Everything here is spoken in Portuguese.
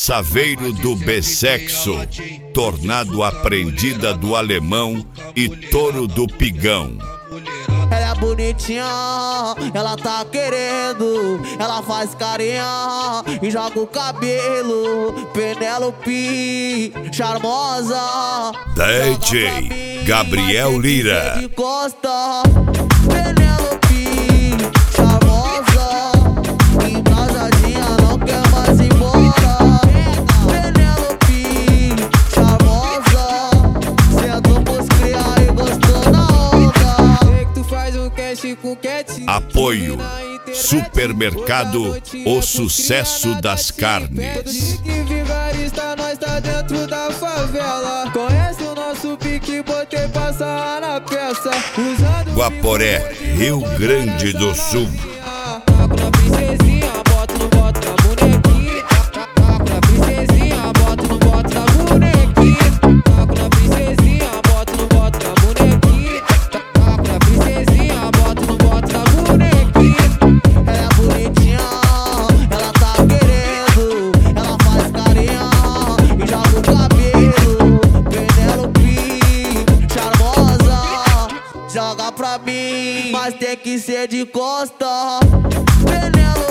Saveiro do Bessexo, Tornado Aprendida do Alemão e Touro do Pigão. Ela é bonitinha, ela tá querendo, ela faz carinha e joga o cabelo. Penélope, charmosa, DJ Gabriel Lira. de costa. Penélope, charmosa, embrasadinha, não quer mais ir embora. Penélope, charmosa, sentou pros criar e gostou da Apoio Supermercado O Sucesso das Carnes. Vigarista, nós tá dentro da favela. Conhece o nosso pique, botei passar na peça. Guaporé, Rio Grande do Sul. Na princesinha, bota no bota na bonequinha. Na princesinha, bota no bota na bonequinha. Na princesinha, bota no bota na bonequinha. Na princesinha, bota no bota na bonequinha. Ela é bonitinha, ela tá querendo, ela faz carinha e joga o cabelo. Penélope, charmosa, joga pra mim, mas tem que ser de costa. Penélope.